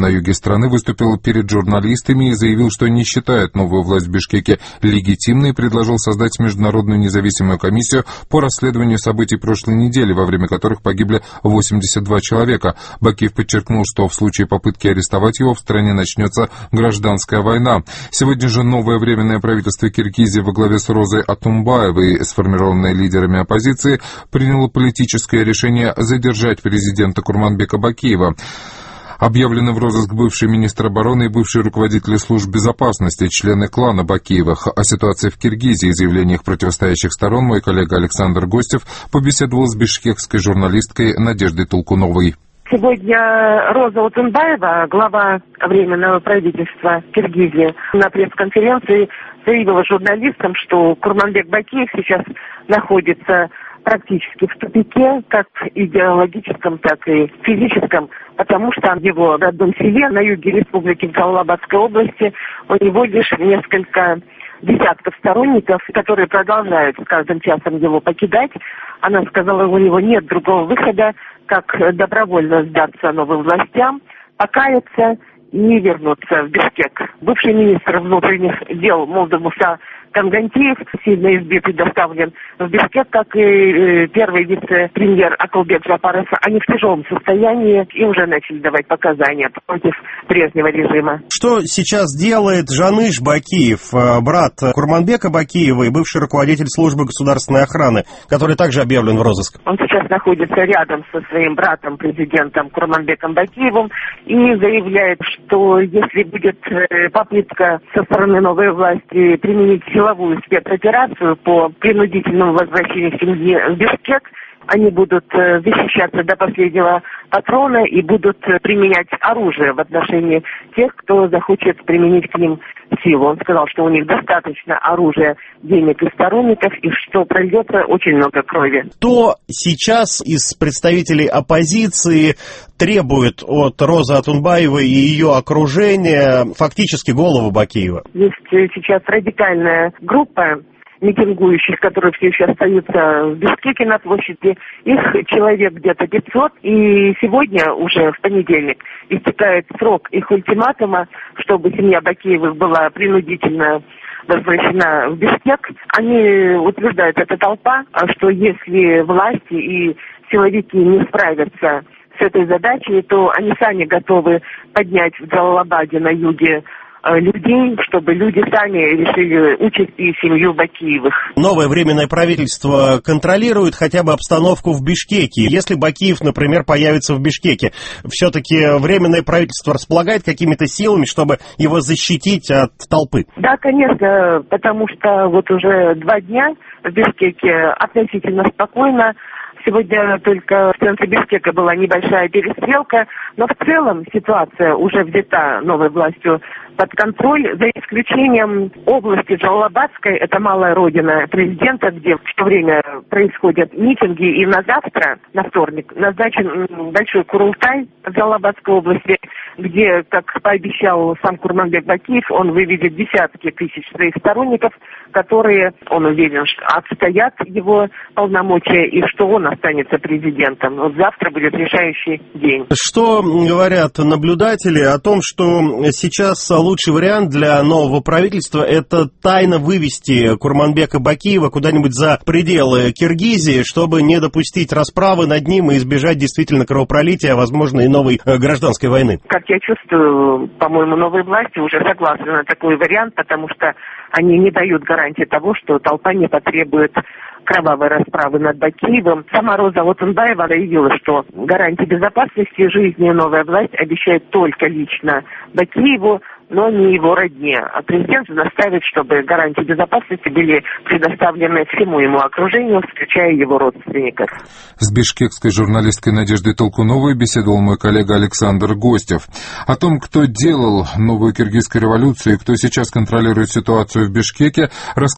на юге страны, выступил перед журналистами и заявил, что не считает новую власть в Бишкеке легитимной и предложил создать международную независимую комиссию по расследованию событий прошлой недели, во время которых погибли 82 человека. Бакиев подчеркнул, что в случае попытки арестовать его в стране начнется гражданская война. Сегодня же новое временное правительство Киргизии во главе с Розой Атунбаевой, сформированное лидерами оппозиции, приняло политическое решение задержать президента Курманбека Бакиева. Объявлены в розыск бывший министр обороны и бывший руководитель служб безопасности, члены клана Бакиевых. О ситуации в Киргизии и заявлениях противостоящих сторон мой коллега Александр Гостев побеседовал с бишкекской журналисткой Надеждой Толкуновой. Сегодня Роза Атунбаева, глава Временного правительства Киргизии, на пресс-конференции заявила журналистам, что Курманбек Бакиев сейчас находится практически в тупике, как идеологическом, так и физическом, потому что в его родном селе на юге республики Джалалабадской области у него лишь несколько десятков сторонников, которые продолжают с каждым часом его покидать. Она сказала, у него нет другого выхода, как добровольно сдаться новым властям, покаяться и вернуться в Бишкек. Бывший министр внутренних дел Молдомуса Кангантиев сильно избит и доставлен в Бишкек, как и первый вице-премьер Акылбек Жапаров. Они в тяжелом состоянии и уже начали давать показания против прежнего режима. Что сейчас делает Жаныш Бакиев, брат Курманбека Бакиева и бывший руководитель службы государственной охраны, который также объявлен в розыск? Он сейчас находится рядом со своим братом, президентом Курманбеком Бакиевым, и заявляет, что если будет попытка со стороны новой власти применить силовую спецоперацию по принудительному возвращению семьи в Бишкек, они будут защищаться до последнего патрона и будут применять оружие в отношении тех, кто захочет применить к ним силу. Он сказал, что у них достаточно оружия, денег и сторонников, и что прольется очень много крови. Кто сейчас из представителей оппозиции требует от Розы Атунбаевой и ее окружения фактически голову Бакиева? Есть сейчас радикальная группа митингующих, которые все еще остаются в Бишкеке на площади. Их человек где-то 500. И сегодня, уже в понедельник, истекает срок их ультиматума, чтобы семья Бакиевых была принудительно возвращена в Бишкек. Они утверждают, эта толпа, что если власти и силовики не справятся с этой задачей, то они сами готовы поднять в Джалалабаде на юге людей, чтобы люди сами решили участь и семью Бакиевых. Новое временное правительство контролирует хотя бы обстановку в Бишкеке. Если Бакиев, например, появится в Бишкеке, все-таки временное правительство располагает какими-то силами, чтобы его защитить от толпы? Да, конечно, потому что вот уже 2 дня в Бишкеке относительно спокойно. Сегодня только в центре Бишкека была небольшая перестрелка, но в целом ситуация уже взята новой властью под контроль, за исключением области Джалалабадской, это малая родина президента, где все время происходят митинги, и на завтра, на вторник, назначен большой курултай в Джалалабадской области, где, как пообещал сам Курманбек Бакиев, он выведет десятки тысяч своих сторонников, которые, он уверен, отстоят его полномочия и что он останется президентом. Вот завтра будет решающий день. Что говорят наблюдатели о том, что сейчас лучший вариант для нового правительства – это тайно вывести Курманбека Бакиева куда-нибудь за пределы Киргизии, чтобы не допустить расправы над ним и избежать действительно кровопролития, а возможно и новой гражданской войны? Как я чувствую, по-моему, новые власти уже согласны на такой вариант, потому что они не дают гарантии того, что толпа не потребует кровавой расправы над Бакиевым. Сама Роза Атунбаева заявила, что гарантии безопасности жизни новая власть обещает только лично Бакиеву, но не его родне. А президент настаивает, чтобы гарантии безопасности были предоставлены всему ему окружению, включая его родственников. С бишкекской журналисткой Надеждой Толкуновой беседовал мой коллега Александр Гостев. О том, кто делал новую киргизскую революцию и кто сейчас контролирует ситуацию в Бишкеке,